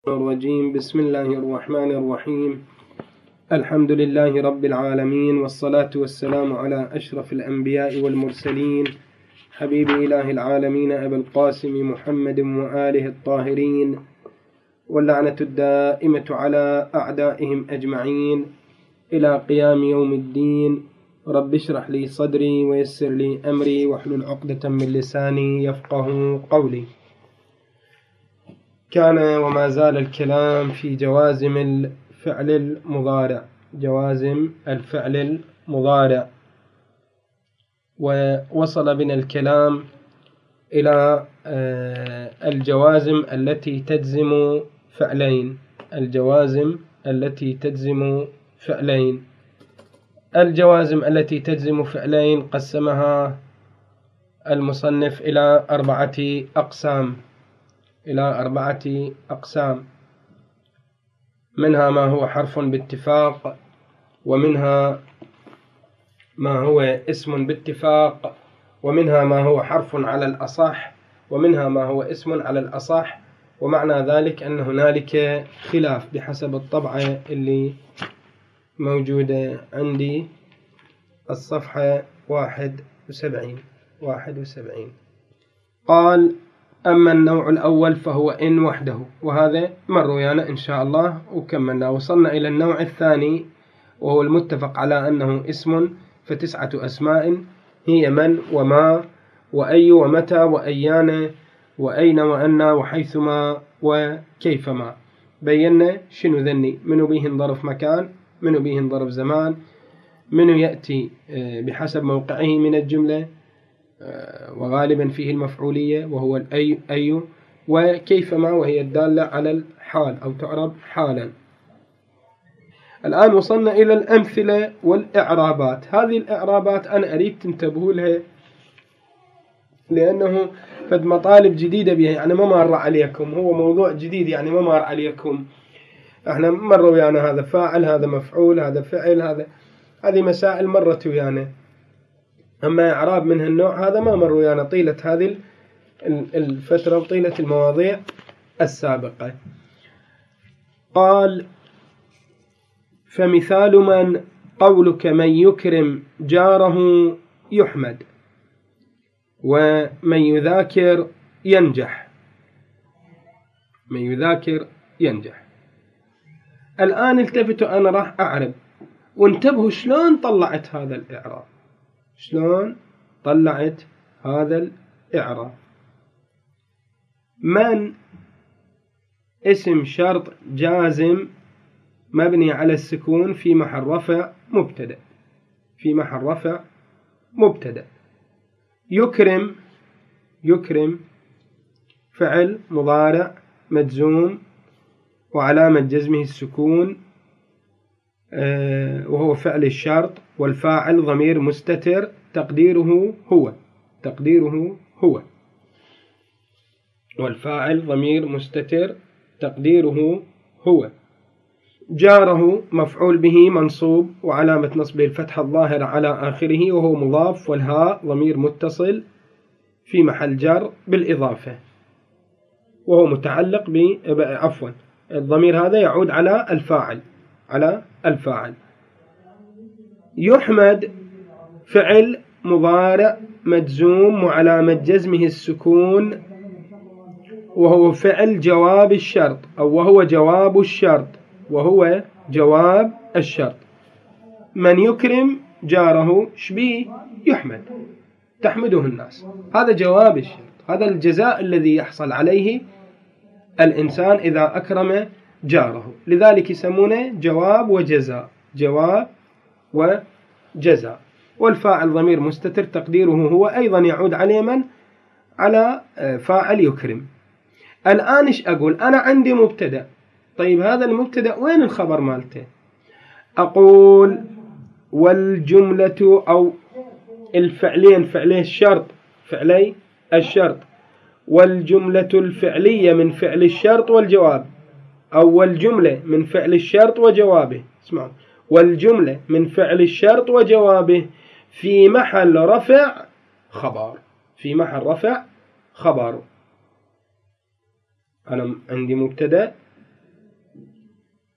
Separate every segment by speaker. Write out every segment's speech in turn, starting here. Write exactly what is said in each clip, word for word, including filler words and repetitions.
Speaker 1: الرجيم. بسم الله الرحمن الرحيم. الحمد لله رب العالمين، والصلاة والسلام على أشرف الأنبياء والمرسلين، حبيب إله العالمين أبي القاسم محمد وآله الطاهرين، واللعنة الدائمة على أعدائهم أجمعين إلى قيام يوم الدين. رب اشرح لي صدري ويسر لي أمري واحلل عقدة من لساني يفقه قولي. كان وما زال الكلام في جوازم الفعل المضارع، جوازم الفعل المضارع، ووصل بنا الكلام إلى الجوازم التي تجزم فعلين. الجوازم التي تجزم فعلين الجوازم التي تجزم فعلين قسمها المصنف إلى أربعة أقسام إلى أربعة أقسام منها ما هو حرف باتفاق، ومنها ما هو اسم باتفاق، ومنها ما هو حرف على الأصح، ومنها ما هو اسم على الأصح. ومعنى ذلك أن هنالك خلاف بحسب الطبعة اللي موجودة عندي، الصفحة واحد وسبعين واحد وسبعين. قال: أما النوع الأول فهو إن وحده، وهذا مر ويانا إن شاء الله وكملنا. وصلنا إلى النوع الثاني وهو المتفق على أنه اسم، فتسعة أسماء هي من وما وأي ومتى وأيان وأين وأن وحيثما وكيفما. بينا شنو ذني، منو بيهن ظرف مكان، منو بيهن ظرف زمان، منو يأتي بحسب موقعه من الجملة وغالبا فيه المفعولية وهو الأي أي، وكيفما وهي الدالة على الحال أو تعرب حالا. الآن وصلنا إلى الأمثلة والإعرابات. هذه الإعرابات أنا أريد تنتبهوا لها، لأنه فد مطالب جديدة بها، يعني ما مر عليكم، هو موضوع جديد يعني ما مر عليكم. احنا مر ويانا هذا فاعل، هذا مفعول، هذا فعل، هذا هذه مسائل مرت ويانا. أما إعراب من هالنوع هذا ما مر ويانا طيلة هذه الفترة وطيلة المواضيع السابقة. قال: فمثال من قولك من يكرم جاره يحمد، ومن يذاكر ينجح. من يذاكر ينجح. الآن التفتوا، أنا راح أعرب وانتبهوا شلون طلعت هذا الإعراب، شلون طلعت هذا الإعراب. من اسم شرط جازم مبني على السكون في محل رفع مبتدأ، في محل رفع مبتدأ. يكرم يكرم فعل مضارع مجزوم وعلامة جزمه السكون، آه وهو فعل الشرط، والفاعل ضمير مستتر تقديره هو تقديره هو والفاعل ضمير مستتر تقديره هو. جاره مفعول به منصوب وعلامة نصبه الفتحة الظاهرة على آخره وهو مضاف، والهاء ضمير متصل في محل جر بالإضافة وهو متعلق ب عفوا الضمير هذا يعود على الفاعل على الفاعل. يحمد فعل مضارع مجزوم وعلامة جزمه السكون وهو فعل جواب الشرط أو وهو جواب الشرط وهو جواب الشرط. من يكرم جاره شبيه يحمد، تحمده الناس، هذا جواب الشرط، هذا الجزاء الذي يحصل عليه الإنسان إذا أكرم جاره، لذلك يسمونه جواب وجزاء، جواب وجزاء. والفاعل ضمير مستتر تقديره هو، أيضا يعود عليه من؟ على فاعل يكرم. الآن إيش أقول؟ أنا عندي مبتدأ، طيب هذا المبتدأ وين الخبر مالته؟ أقول والجملة أو الفعلين، فعلي الشرط فعلي الشرط والجملة الفعلية من فعل الشرط والجواب، أو والجملة من فعل الشرط وجوابه. اسمعوا، والجملة من فعل الشرط وجوابه في محل رفع خبر، في محل رفع خبر. أنا عندي مبتدأ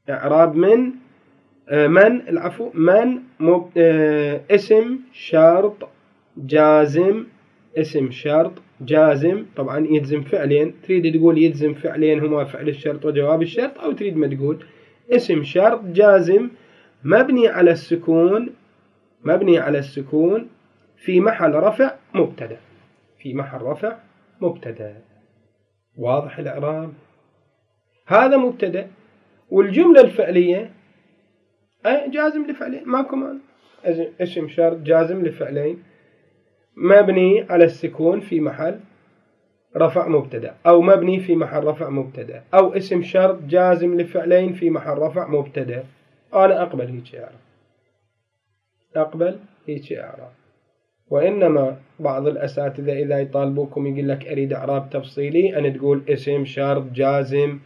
Speaker 1: إعراب من من العفو من مب... اسم شرط جازم. اسم شرط جازم طبعا يجزم فعلين. تريد تقول يجزم فعلين هما فعل الشرط وجواب الشرط، أو تريد ما تقول اسم شرط جازم مبني على السكون مبني على السكون في محل رفع مبتدأ. في محل رفع مبتدأ. واضح الإعراب؟ هذا مبتدأ، والجملة الفعلية جازم لفعلين ماكو مانع. اسم شرط جازم لفعلين مبني على السكون في محل رفع مبتدأ، أو مبني في محل رفع مبتدأ، أو اسم شرط جازم لفعلين في محل رفع مبتدأ. أنا أقبل هيك إعراب أقبل هيك إعراب. وإنما بعض الأساتذة إذا يطالبوكم يقول لك أريد إعراب تفصيلي، أن تقول اسم شرط جازم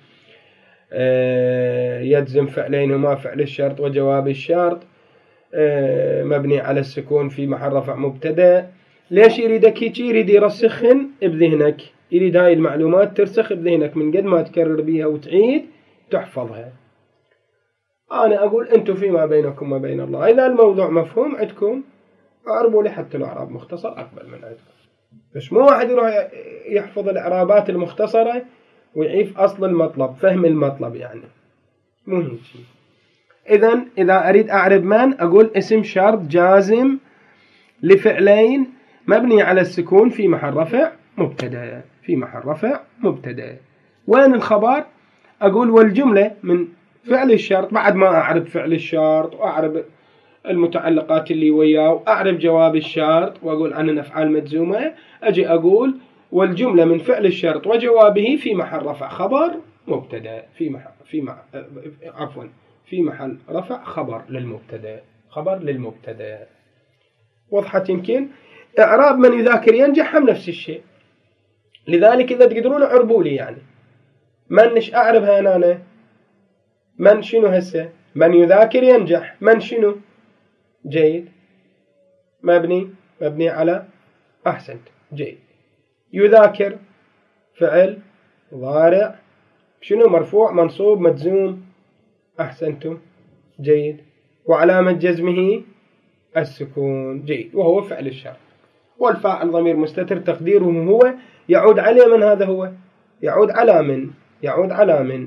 Speaker 1: يجزم فعلين هما فعل الشرط وجواب الشرط مبني على السكون في محل رفع مبتدأ. ليش يريدك هيك؟ يريد يرسخن بذهنك، يريد هاي المعلومات ترسخ بذهنك، من قد ما تكرر بيها وتعيد تحفظها. أنا أقول أنتم فيما بينكم وما بين الله، إذا الموضوع مفهوم عندكم أعربوا لي حتى الإعراب مختصر أقبل من عندكم. بس مو واحد يروح يحفظ الإعرابات المختصرة ويعيف أصل المطلب، فهم المطلب يعني مو هيك. إذن إذا أريد أعرب من أقول اسم شرط جازم لفعلين مبني على السكون في محل رفع مبتدأ. في محل رفع مبتدأ. وين الخبر؟ أقول والجملة من فعل الشرط، بعد ما أعرب فعل الشرط وأعرب المتعلقات اللي وياه وأعرب جواب الشرط وأقول عنه أفعال مجزومة، أجي أقول والجملة من فعل الشرط وجوابه في محل رفع خبر مبتدأ. في محل في مح... عفوا في محل رفع خبر للمبتدأ. خبر للمبتدأ. وضحت يمكن؟ إعراب من يذاكر ينجح هم نفس الشيء. لذلك إذا تقدرون اعربوا لي يعني من نش أعربها أنا من شنو هسه؟ من يذاكر ينجح من شنو؟ جيد. مبني مبني على أحسنت جيد. يذاكر فعل مضارع شنو؟ مرفوع منصوب مجزوم أحسنتم جيد. وعلامة جزمه السكون جيد، وهو فعل الشرط. والفاعل ضمير مستتر تقديره هو، يعود عليه من هذا هو؟ يعود على من؟ يعود على من؟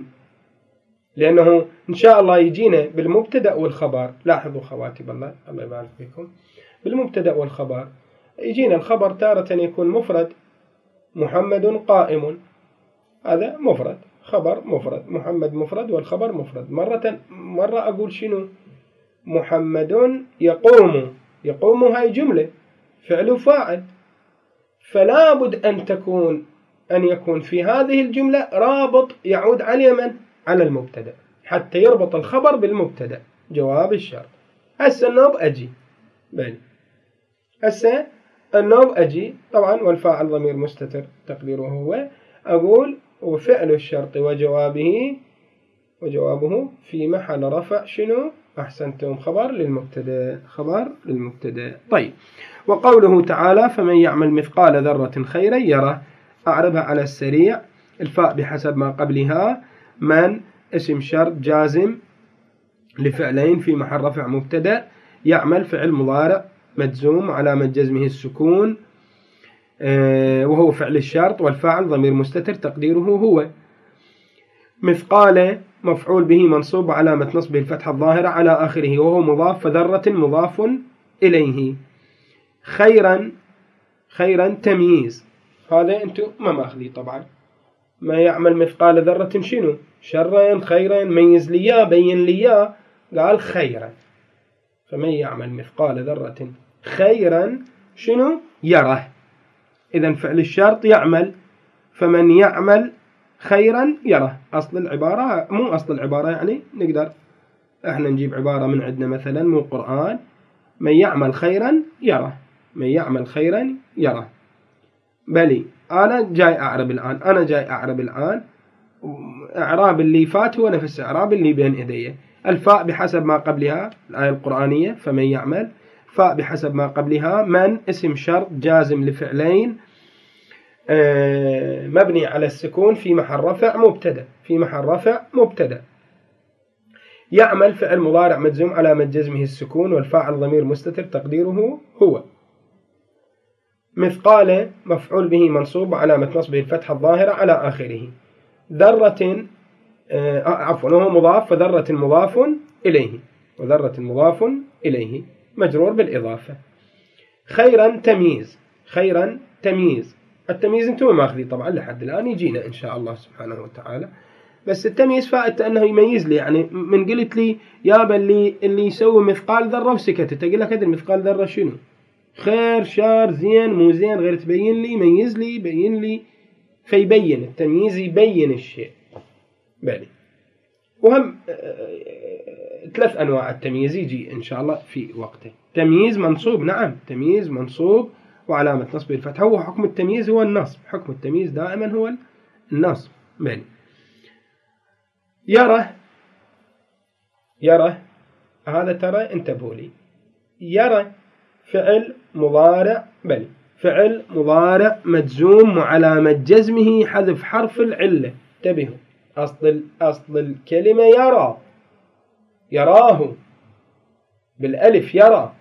Speaker 1: لأنه إن شاء الله يجينا بالمبتدأ والخبر. لاحظوا خواتي بالله الله يبارك فيكم، بالمبتدأ والخبر يجينا الخبر تارة يكون مفرد محمد قائم، هذا مفرد خبر مفرد، محمد مفرد والخبر مفرد. مرة مرة أقول شنو؟ محمد يقوم. يقوم هاي جملة فعل فاعل، فلا بد أن تكون أن يكون في هذه الجملة رابط يعود على من؟ على المبتدأ، حتى يربط الخبر بالمبتدأ جواب الشرط. هسه النوب أجي بل هسه النوب أجي طبعا والفاعل ضمير مستتر تقديره هو، أقول وفعل الشرط وجوابه وجوابه في محل رفع شنو؟ أحسنتم خبر للمبتدأ. خبر للمبتدأ. طيب، وقوله تعالى فمن يعمل مثقال ذرة خيرا يره، أعربها على السريع. الفاء بحسب ما قبلها. من اسم شرط جازم لفعلين في محل رفع مبتدأ. يعمل فعل مضارع مجزوم علامة جزمه السكون وهو فعل الشرط، والفاعل ضمير مستتر تقديره هو. مثقال مفعول به منصوب علامة نصبه الفتحة الظاهرة على آخره وهو مضاف، فذرة مضاف إليه. خيرا خيرا تمييز، هذا أنتم ما ماخذي طبعا. ما يعمل مثقال ذرة شنو؟ شرا خيرا، ميز ليا بين ليا، قال خيرا. فمن يعمل مثقال ذرة خيرا شنو؟ يره. إذن فعل الشرط يعمل، فمن يعمل خيرا يره. أصل العبارة مو أصل العبارة يعني نقدر احنا نجيب عبارة من عندنا مثلا مو قرآن. من يعمل خيرا يره، من يعمل خيرا يره. بلي أنا جاي أعرب الآن أنا جاي أعرب الآن إعراب اللي فات هو نفس إعراب اللي بين إيديه. الفاء بحسب ما قبلها الآية القرآنية فمن يعمل، فاء بحسب ما قبلها. من اسم شرط جازم لفعلين مبني على السكون في محل رفع مبتدأ. في محل رفع مبتدأ. يعمل فعل مضارع مجزوم علامة جزمه السكون والفاعل ضمير مستتر تقديره هو. مثقال مفعول به منصوب وعلامة نصبه الفتحة الظاهرة على آخره. ذرة آه عفوا وهو مضاف فذرة مضاف إليه وذرة مضاف إليه مجرور بالإضافة. خيرا تمييز. خيرا تمييز. التمييز انتم ماخذين طبعا لحد الآن يجينا إن شاء الله سبحانه وتعالى. بس التمييز فائدته أنه يميز لي. يعني من قلت لي يابا اللي اللي يسوي مثقال ذرة وسكتت أقول لك هذا المثقال ذرة شنو؟ خير شر زين مو زين غير تبين لي يميز لي يبين لي فيبين. التمييز يبين الشيء. بالي. وهم ثلاث أنواع التمييز يجي إن شاء الله في وقته. تمييز منصوب. نعم تمييز منصوب وعلامة نصبه الفتحة. هو حكم التمييز هو النصب. حكم التمييز دائما هو النصب. بالي. يرى. يرى هذا ترى انتبهوا لي. يرى فعل مضارع. بل فعل مضارع مجزوم وعلامة جزمه حذف حرف العلة. انتبهوا أصل أصل الكلمة يرى. يراه بالألف يرى.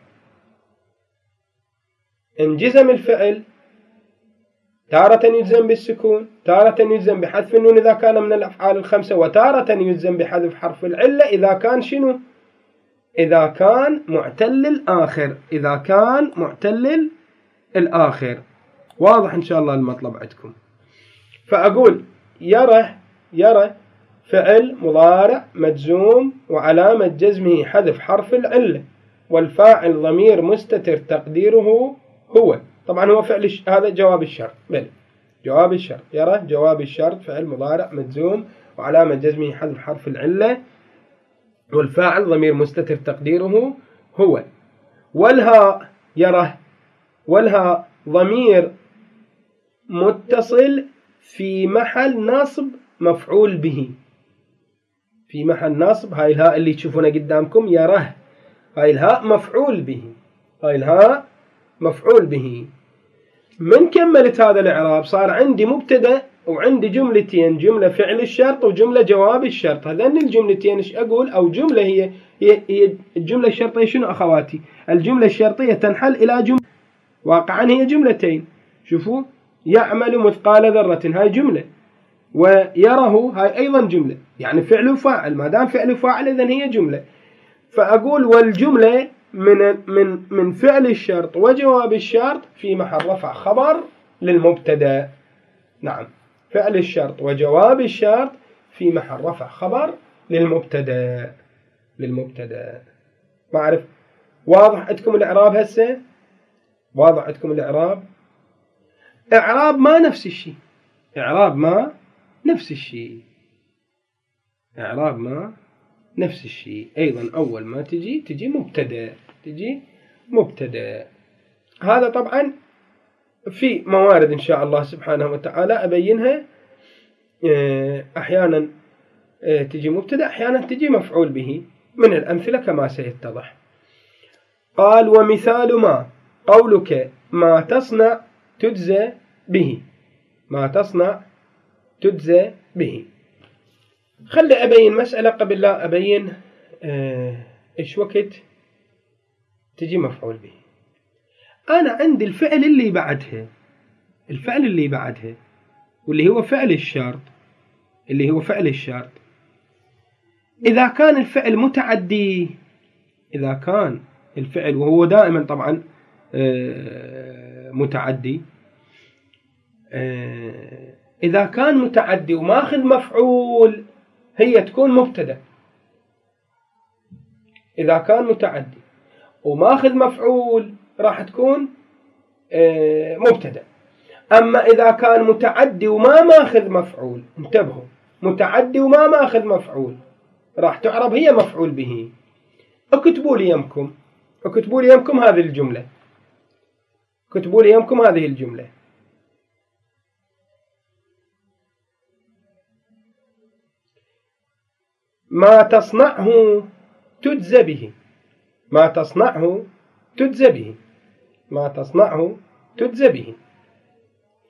Speaker 1: انجزم الفعل تارة يجزم بالسكون تارة يجزم بحذف النون إذا كان من الأفعال الخمسة وتارة يجزم بحذف حرف العلة إذا كان شنو؟ إذا كان معتل الآخر. إذا كان معتل الآخر. واضح إن شاء الله المطلب عندكم. فأقول يرى. يرى فعل مضارع مجزوم وعلامة جزمه حذف حرف العلة والفاعل ضمير مستتر تقديره هو. طبعا هو فعل ش... هذا جواب الشرط. بل جواب الشرط. يرى جواب الشرط فعل مضارع مجزوم وعلامة جزمه حذف حرف العلة والفاعل ضمير مستتر تقديره هو. والهاء يرى. والهاء ضمير متصل في محل نصب مفعول به. في محل نصب. هاي الهاء اللي تشوفونها قدامكم يراه. هاي الهاء مفعول به. هاي الهاء مفعول به. من كملت هذا الإعراب صار عندي مبتدأ وعندي جملتين. جملة فعل الشرط وجملة جواب الشرط. هذين الجملتين ايش أقول؟ أو جملة هي هي, هي الجملة الشرطية شنو أخواتي؟ الجملة الشرطية تنحل إلى جملة. واقعا هي جملتين. شوفوا يعمل مثقال ذرة هاي جملة ويره هاي أيضا جملة. يعني فعل وفاعل. ما دام فعل وفاعل إذن هي جملة. فأقول والجملة من من من فعل الشرط وجواب الشرط في محل رفع خبر للمبتدا. نعم فعل الشرط وجواب الشرط في محل رفع خبر للمبتدا. للمبتدا. ما أعرف واضح عندكم الإعراب هسه؟ واضح عندكم الإعراب؟ إعراب ما نفس الشيء. إعراب ما نفس الشيء. إعراب ما نفس الشيء. أيضا أول ما تجي تجي مبتدأ. تجي مبتدأ. هذا طبعا في موارد إن شاء الله سبحانه وتعالى أبينها. أحيانا تجي مبتدأ أحيانا تجي مفعول به من الأمثلة كما سيتضح. قال ومثال ما قولك ما تصنع تجزى به. ما تصنع تجزى به. خلي أبين مسألة قبل لا أبين إيش وقت تجي مفعول به. أنا عندي الفعل اللي بعدها. الفعل اللي بعدها واللي هو فعل الشرط. اللي هو فعل الشرط. إذا كان الفعل متعدي. إذا كان الفعل وهو دائما طبعا متعدي. إذا كان متعدي وماخذ مفعول هي تكون مبتدأ. إذا كان متعدي وماخذ مفعول راح تكون مبتدأ. أما إذا كان متعدي وما ماخذ مفعول انتبهوا متعدي وما ماخذ مفعول راح تعرب هي مفعول به. اكتبوا لي يمكم اكتبوا لي يمكم هذه الجملة. اكتبوا لي يمكم هذه الجملة. ما تصنعه تجزى به. ما تصنعه تجزى به. ما تصنعه تجزى به.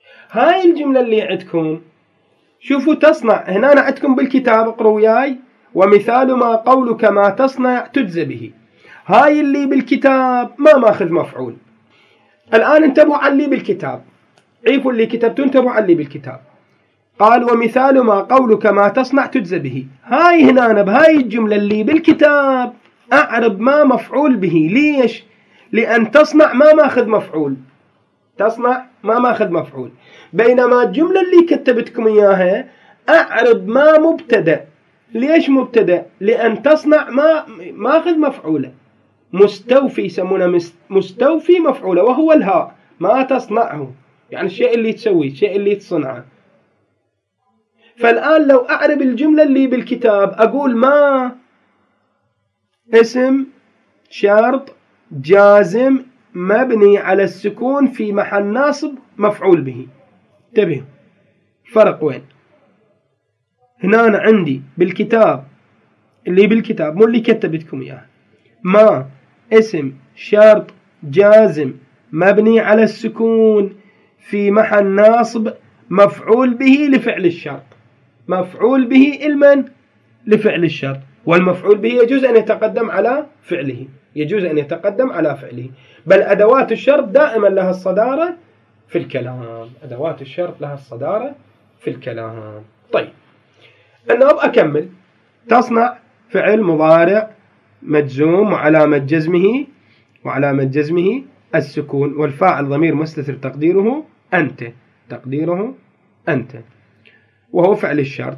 Speaker 1: هاي الجملة اللي عندكم شوفوا تصنع هنا أنا عندكم بالكتاب اقروا وياي ومثال ما قولك ما تصنع تجزى به. هاي اللي بالكتاب ما ماخذ مفعول. الآن انتبهوا على اللي بالكتاب، عيفوا اللي كتبتوا، انتبهوا على اللي بالكتاب. قال ومثال ما قولك ما تصنع تجزى به. هاي هنا بهاي الجملة اللي بالكتاب أعرب ما مفعول به. ليش؟ لأن تصنع ما ماخذ مفعول، تصنع ما ماخذ مفعول. بينما الجملة اللي كتبتكم إياها أعرب ما مبتدأ. ليش مبتدأ؟ لأن تصنع ما ماخذ مفعوله، مستوفي، يسمونه مستوفي مفعوله، وهو الهاء. ما تصنعه يعني الشيء اللي تسويه، الشيء اللي تصنعه. فالآن لو أعرب الجملة اللي بالكتاب أقول ما اسم شرط جازم مبني على السكون في محل ناصب مفعول به. انتبهوا فرق وين. هنا أنا عندي بالكتاب اللي بالكتاب مو اللي كتبتكم إياه، ما اسم شرط جازم مبني على السكون في محل ناصب مفعول به لفعل الشرط. مفعول به المن لفعل الشرط، والمفعول به يجوز أن يتقدم على فعله، يجوز أن يتقدم على فعله. بل أدوات الشرط دائما لها الصدارة في الكلام، أدوات الشرط لها الصدارة في الكلام. طيب أنا أبقى أكمل. تصنع فعل مضارع مجزوم وعلامة جزمه وعلامة جزمه السكون، والفاعل ضمير مستتر تقديره أنت، تقديره أنت، وهو فعل الشرط.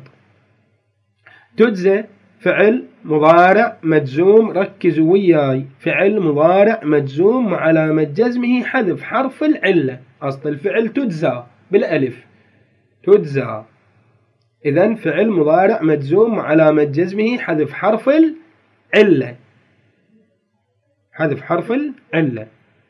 Speaker 1: تجزى فعل مضارع مجزوم، ركزوا وياي، فعل مضارع مجزوم وعلامة جزمه حذف حرف العلة. أصل الفعل تجزى بالألف، تجزى. إذن فعل مضارع مجزوم وعلامة جزمه حذف حرف العلة، حذف حرف العلة،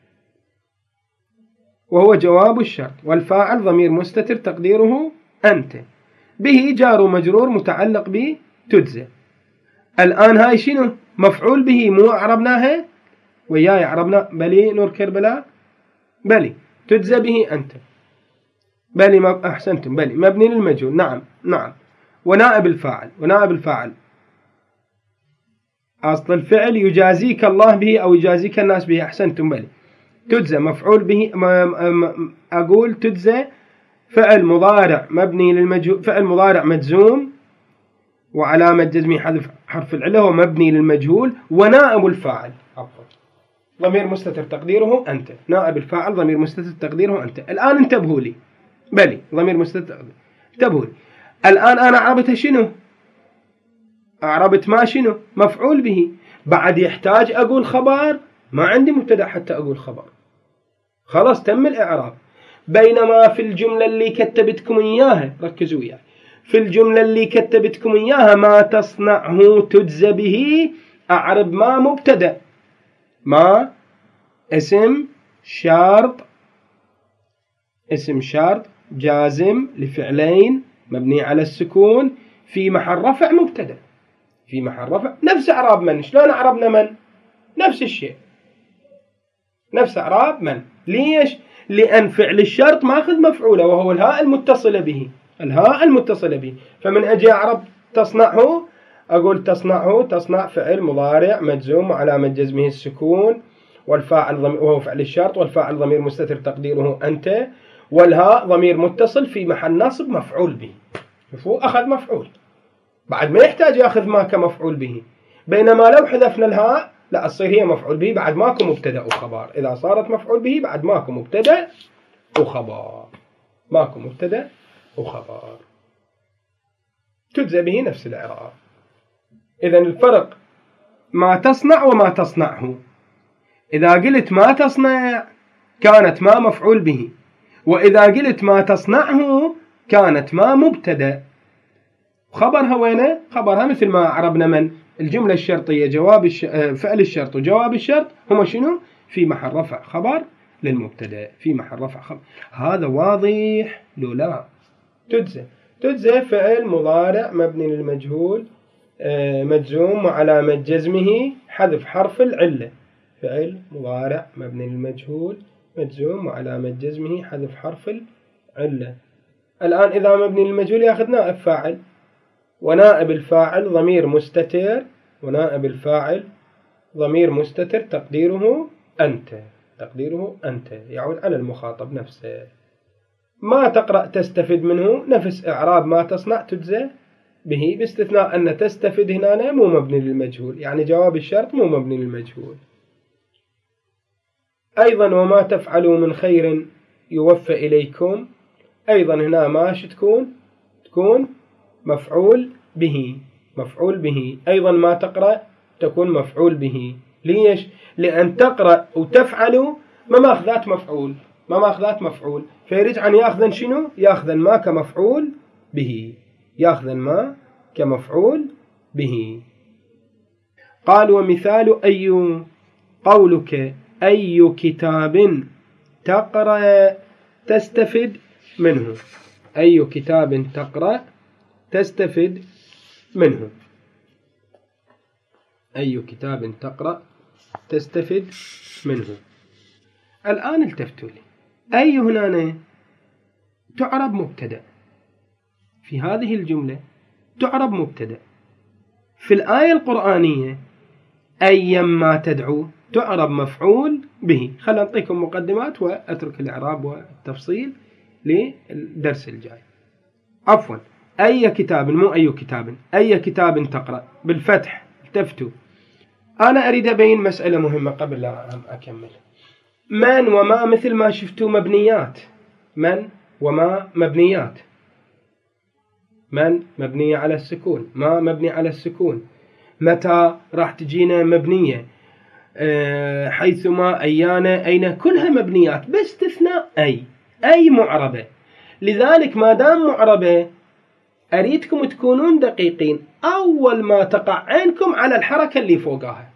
Speaker 1: وهو جواب الشرط. والفاعل ضمير مستتر تقديره أنت، به جار ومجرور متعلق بتجزى. الآن هاي شنو؟ مفعول به، مو أعربناها وياي؟ أعربنا بلي نور كربلاء، بلي تجزى به أنت، بلي ما أحسنتم، بلي مبني للمجهول، نعم نعم. ونائب الفاعل، ونائب الفاعل أصل الفعل يجازيك الله به أو يجازيك الناس به، أحسنتم، بلي تجزى مفعول به. أقول تجزى فعل مضارع مبني للمجهول، فعل مضارع مجزوم وعلامة جزمه حذف حرف العلة ومبني للمجهول. ونائب الفاعل عفوا ضمير مستتر تقديره أنت، نائب الفاعل ضمير مستتر تقديره أنت. الآن انتبهوا لي، بلي ضمير مستتر، انتبهوا لي. الآن أنا أعربتها شنو؟ أعربت ما شنو؟ مفعول به. بعد يحتاج أقول خبر؟ ما عندي مبتدأ حتى أقول خبر، خلاص تم الإعراب. بينما في الجملة اللي كتبتكم إياها، ركزوا وياي، في الجملة اللي كتبتكم إياها ما تصنعه تجزى به، أعرب ما مبتدأ، ما اسم شرط، اسم شرط جازم لفعلين مبني على السكون في محل رفع مبتدأ، في محل رفع. نفس إعراب من. شلون أعربنا من؟ نفس الشيء، نفس إعراب من. ليش؟ لأن فعل الشرط ماخذ مفعوله وهو الهاء المتصلة به، الهاء المتصلة به. فمن أجي أعرب تصنعه أقول تصنعه، تصنع فعل مضارع مجزوم وعلامة جزمه السكون، والفاعل ضمير وهو فعل الشرط، والفاعل ضمير مستتر تقديره أنت، والهاء ضمير متصل في محل نصب مفعول به. شوفوا أخذ مفعول، بعد ما يحتاج يأخذ ما كمفعول به. بينما لو حذفنا الهاء لا تصير هي مفعول به، بعد ماكو مبتدأ وخبر. إذا صارت مفعول به بعد ماكو مبتدأ وخبر، ماكو مبتدأ وخبر. تجزى به نفس الإعراب. إذن الفرق ما تصنع وما تصنعه. إذا قلت ما تصنع كانت ما مفعول به، وإذا قلت ما تصنعه كانت ما مبتدأ. خبرها وينه؟ خبرها مثل ما عربنا من الجملة الشرطية جواب الش... فعل الشرط وجواب الشرط هما شنو؟ في محل رفع خبر للمبتدأ، في محل رفع خبر. هذا واضح لو لا؟ تجزى، تجزى فعل مضارع مبني للمجهول مجزوم وعلامة جزمه حذف حرف العلة. فعل مضارع مبني للمجهول مجزوم وعلامة جزمه حذف حرف العلة. الآن إذا مبني للمجهول يأخذ نائب فاعل، ونائب الفاعل ضمير مستتر، ونائب الفاعل ضمير مستتر تقديره أنت، تقديره أنت يعود على المخاطب نفسه. ما تقرأ تستفد منه نفس إعراب ما تصنع تجزى به، باستثناء أن تستفد هنا مو مبني للمجهول، يعني جواب الشرط مو مبني للمجهول. أيضا وما تفعلوا من خير يوفى إليكم، أيضا هنا ماش تكون تكون مفعول به، مفعول به. أيضا ما تقرأ تكون مفعول به. ليش؟ لأن تقرأ وتفعلوا ما ماخذات مفعول، ما ماخذات مفعول، فيرجع أن يأخذن شنو؟ يأخذن ما كمفعول به، يأخذن ما كمفعول به. قال ومثال أي قولك أي كتاب تقرأ تستفد منه، أي كتاب تقرأ تستفد منه، أي كتاب تقرأ تستفد منه. الآن التفتوا لي، أي هنا تعرب مبتدأ، في هذه الجملة تعرب مبتدأ. في الآية القرآنية أيما تدعو تعرب مفعول به. خلنا نعطيكم مقدمات وأترك الإعراب والتفصيل للدرس الجاي. عفوا، أي كتاب مو أي كتاب، أي كتاب تقرأ بالفتح. التفتوا، أنا أريد أبين مسألة مهمة قبل لا أكمل. من وما مثل ما شفتوا مبنيات، من وما مبنيات، من مبنية على السكون، ما مبني على السكون. متى راح تجينا مبنية، أه حيثما، أيانا، أين، كلها مبنيات باستثناء أي، أي معربة. لذلك ما دام معربة أريدكم تكونون دقيقين، أول ما تقع عينكم على الحركة اللي فوقها،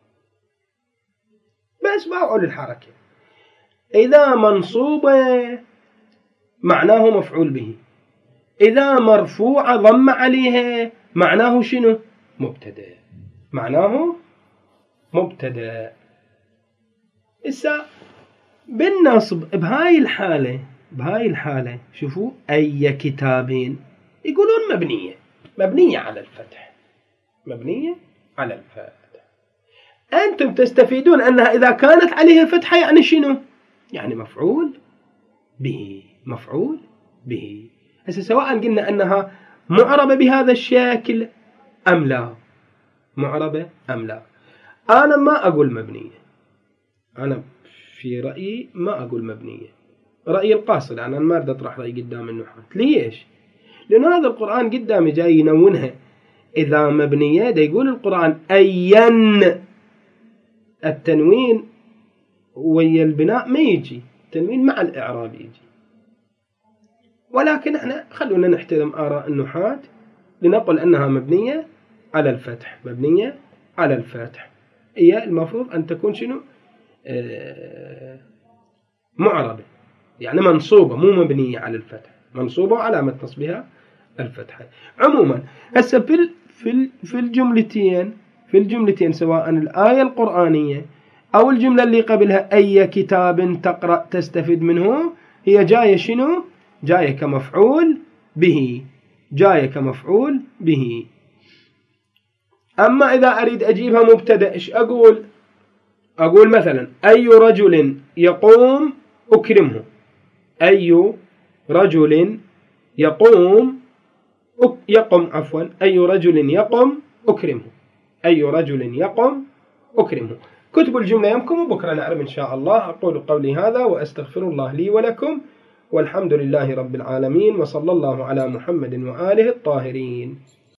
Speaker 1: بس باعوا الحركة. إذا منصوبة معناه مفعول به، إذا مرفوعة ضم عليها معناه شنو؟ مبتدأ، معناه مبتدأ. إسا بالنصب بهاي الحالة، بهاي الحالة شوفوا أي كتابين يقولون مبنية، مبنية على الفتح، مبنية على الفتح. أنتم تستفيدون أنها إذا كانت عليها فتحة يعني شنو؟ يعني مفعول به، مفعول به. هسه سواء قلنا أنها معربة بهذا الشكل أم لا، معربة أم لا. أنا ما أقول مبنية، أنا في رأيي ما أقول مبنية، رأيي القاصد، أنا ما أريد أطرح رأيي قدام النحاة. ليش؟ لأن هذا القرآن قدامي جاي ينونها. إذا مبنية دا يقول القرآن أين، التنوين ويا البناء ما يجي، التنوين مع الإعراب يجي. ولكن احنا خلونا نحترم آراء النحاة لنقل أنها مبنية على الفتح، مبنية على الفتح. هي المفروض أن تكون شنو؟ آه معربة، يعني منصوبة، مو مبنية على الفتح، منصوبة وعلامة نصبها الفتحة. عموما هسه في في في الجملتين، في الجملتين سواء الآية القرآنية أو الجملة اللي قبلها أي كتاب تقرأ تستفيد منه، هي جاية شنو؟ جاية كمفعول به، جاية كمفعول به. أما إذا أريد أجيبها مبتدأ إيش أقول؟ أقول مثلا أي رجل يقوم أكرمه، أي رجل يقوم يقم عفوا أي رجل يقم أكرمه، أي رجل يقم أكرمه. كتبوا الجملة يمكم وبكرة نعرف إن شاء الله. أقول قولي هذا وأستغفر الله لي ولكم، والحمد لله رب العالمين، وصلى الله على محمد وآله الطاهرين.